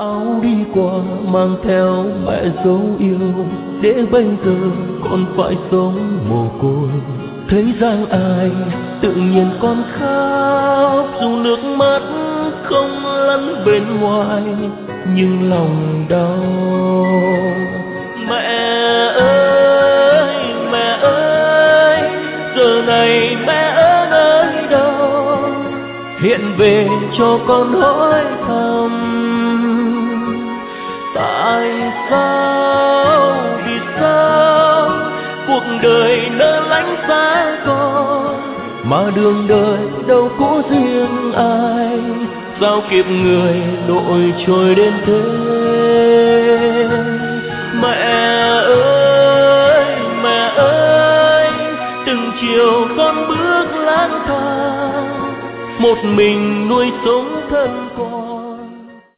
Bão đi qua mang theo mẹ dấu yêu, để bây giờ con phải sống mồ côi. Thấy Giang ai tự nhiên con khóc, dù nước mắt không lăn bên ngoài nhưng lòng đau. Mẹ ơi, mẹ ơi, giờ này mẹ ở nơi đâu? Hiện về cho con hỏi thăm. Tại sao, vì sao cuộc đời nỡ lánh xa con, mà đường đời đâu có riêng ai, sao kịp người đội trôi đến thế. Mẹ ơi, mẹ ơi, từng chiều con bước lang thang, một mình nuôi sống thân